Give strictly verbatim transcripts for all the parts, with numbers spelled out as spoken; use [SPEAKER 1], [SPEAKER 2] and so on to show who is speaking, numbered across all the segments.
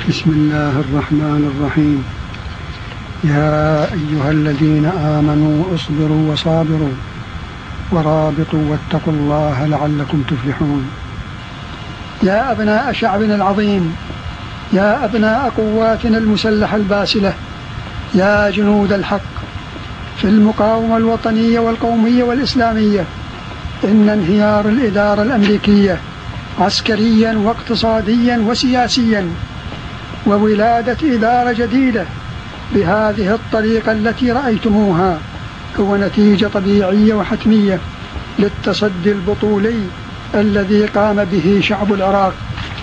[SPEAKER 1] بسم الله الرحمن الرحيم. يا أيها الذين آمنوا اصبروا وصابروا ورابطوا واتقوا الله لعلكم تفلحون. يا أبناء شعبنا العظيم، يا أبناء قواتنا المسلحة الباسلة، يا جنود الحق في المقاومة الوطنية والقومية والإسلامية، إن انهيار الإدارة الأمريكية عسكريا واقتصاديا وسياسيا وولادة إدارة جديدة بهذه الطريقة التي رأيتموها هو نتيجة طبيعية وحتمية للتصدي البطولي الذي قام به شعب العراق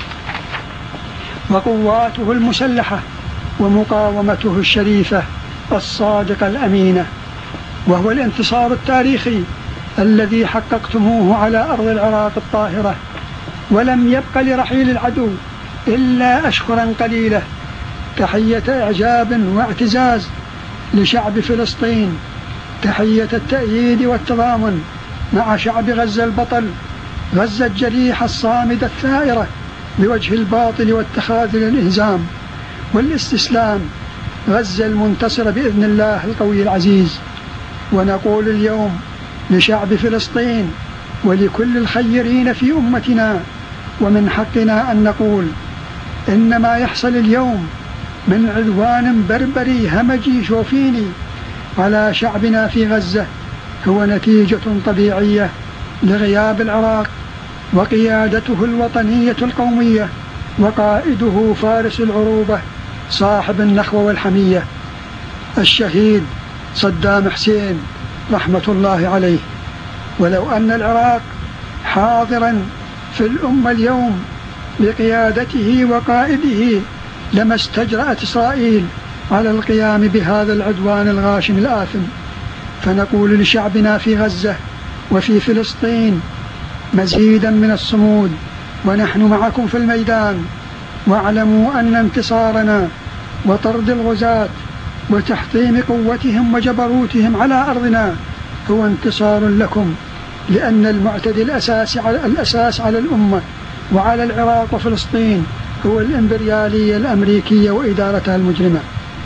[SPEAKER 1] وقواته المسلحة ومقاومته الشريفة الصادقة الأمينة، وهو الانتصار التاريخي الذي حققتموه على أرض العراق الطاهرة. ولم يبق لرحيل العدو إلا أشهرا قليلة. تحية إعجاب واعتزاز لشعب فلسطين، تحية التأييد والتضامن مع شعب غزة البطل، غزة الجريحة الصامدة الثائرة بوجه الباطل والتخاذل الانهزام والاستسلام، غزة المنتصرة بإذن الله القوي العزيز. ونقول اليوم لشعب فلسطين ولكل الخيرين في أمتنا، ومن حقنا أن نقول إن ما يحصل اليوم من عدوان بربري همجي شوفيني على شعبنا في غزة هو نتيجة طبيعية لغياب العراق وقيادته الوطنية القومية وقائده فارس العروبة صاحب النخوة والحمية الشهيد صدام حسين رحمة الله عليه. ولو أن العراق حاضرا في الأمة اليوم بقيادته وقائده لما استجرأت إسرائيل على القيام بهذا العدوان الغاشم الآثم. فنقول لشعبنا في غزة وفي فلسطين مزيدا من الصمود، ونحن معكم في الميدان، واعلموا أن انتصارنا وطرد الغزاة وتحطيم قوتهم وجبروتهم على أرضنا هو انتصار لكم، لأن المعتدي الأساس على, الأساس على الأمة وعلى العراق وفلسطين هو الإمبريالية الأمريكية وإدارتها المجرمة.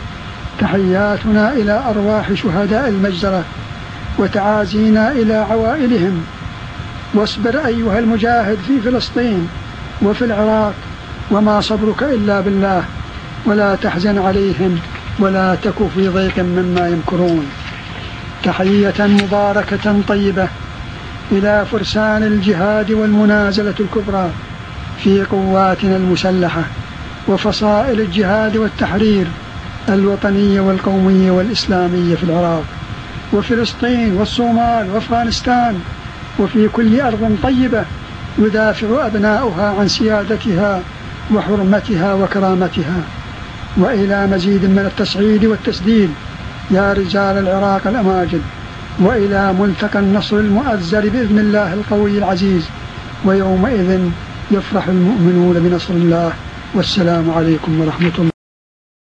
[SPEAKER 1] تحياتنا إلى أرواح شهداء المجزرة وتعازينا إلى عوائلهم. واصبر أيها المجاهد في فلسطين وفي العراق، وما صبرك إلا بالله، ولا تحزن عليهم ولا تك في ضيق مما يمكرون. تحية مباركة طيبة إلى فرسان الجهاد والمنازلة الكبرى في قواتنا المسلحة وفصائل الجهاد والتحرير الوطنية والقومية والإسلامية في العراق وفلسطين والصومال وأفغانستان وفي كل أرض طيبة يدافع أبناؤها عن سيادتها وحرمتها وكرامتها. وإلى مزيد من التصعيد والتسديد يا رجال العراق الأماجد، وإلى ملتقى النصر المؤزر بإذن الله القوي العزيز، ويومئذ يفرح المؤمنون بنصر الله. والسلام عليكم ورحمة الله.